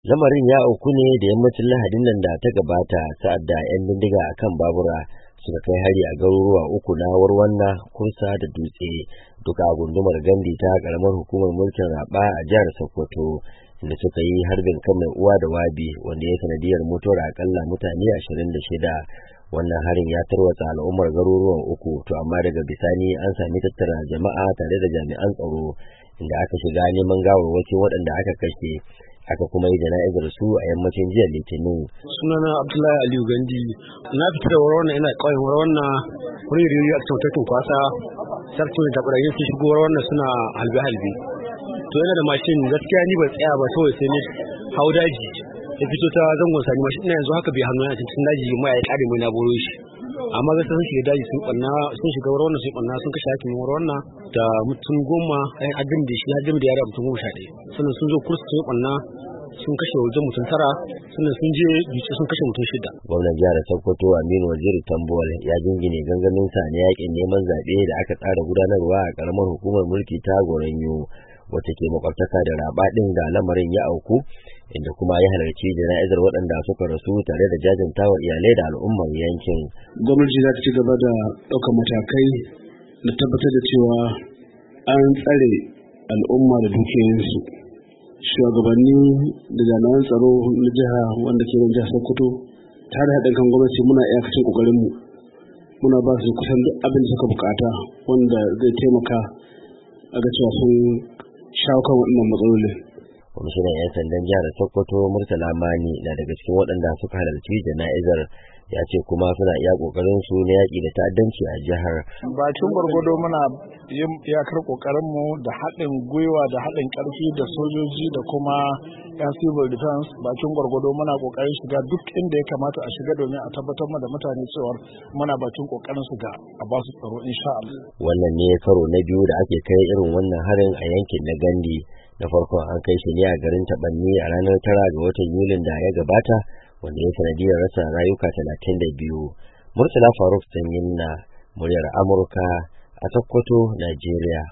Lamarin ya auku ne da yammacin Lahadin nan da ta gabata sa'ad da 'yan bindiga a kan babura suka kai hari a garuruwa uku na Warwanna, Kursa da Dutse, duka a gundumar Gandi ta ƙaramar hukumar mulkin Raba a jihar Sokoto, inda suka yi harbin kan mai uwa da wabi wanda ya sanadiyar mutuwar akalla mutane 26. Wannan harin ya tarwatsa al'ummar garuruwan uku, to amma daga bisani an sami tattara jama'a tare da jami'an tsaro, inda aka shiga neman gawarwakin waɗanda aka kashe. Aka kuma yi jana'izar su a yammacin jiya Litinin. Sunana Abdullahi Aliyu Gandi. Na fita da Warwanna, ina ƙauyen Warwanna, wani riyoyi a cikin kwasa, sarkin da ɓarayi sun shigo Warwanna suna halbe-halbe. To yana da mashin, gaskiya ni ban tsaya ba, kawai sai ni hau daji ya fito ta zangon sani. Mashin ina yanzu haka bai hannu a cikin daji, mai ya ƙare mai na boro shi. Amma gaskiya sun shiga daji sun shiga Warwanna sun ɓanna, sun kashe hakimin Warwanna da mutum 10, ɗayan adin da shi hajjim da yara mutum 11. Sannan sun zo Kursu sun ɓanna, sun kashe wajen mutum 9, sannan sun je Dutse sun kashe mutum 6. Gwamnan jihar Sokoto Aminu Waziri Tambuwal ya jingine gangamin sa na yakin neman zaɓe da aka tsara gudanarwa a ƙaramar hukumar mulki ta Goronyo, wacce ke makwabtaka da Raba ɗin da lamarin ya auku, inda kuma ya halarci jana'izar waɗanda suka rasu tare da jajantawa iyalai da al'ummar yankin. Gwamnati za ta ci gaba da ɗaukar matakai na tabbatar da cewa an tsare al'umma da dukiyoyinsu. Shugabanni da jami'an tsaro na jiha wanda ke jihar Sokoto tare da haɗin kan gwamnati muna iyakacin ƙoƙarinmu, muna ba su kusan duk abin da suka bukata wanda zai taimaka a ga cewa sun shawo kan waɗannan matsalolin. Kwamishinan 'yan sandan jihar Sokoto Murtala Mani na daga cikin waɗanda suka halarci jana'izar, ya ce kuma suna iya ƙoƙarin su na yaƙi da ta'addanci a jihar. Bakin gwargwado muna yin iyakar ƙoƙarinmu da haɗin gwiwa da haɗin ƙarfi da sojoji da kuma 'yan civil defense. Bakin gwargwado muna ƙoƙarin shiga duk inda ya kamata a shiga domin a tabbatar da mutane cewa muna bakin ƙoƙarin su ga a ba su tsaro insha Allah. Wannan ne karo na biyu da ake kai irin wannan harin a yankin na Gandi. Da farkon an kai shi ne a garin Taɓanni a ranar 9 ga watan Yulin da ya gabata, wanda ya sanadiyar rasa rayuka 32. Murtala Faruk Sanyin na muryar Amurka a Sokoto, Najeriya.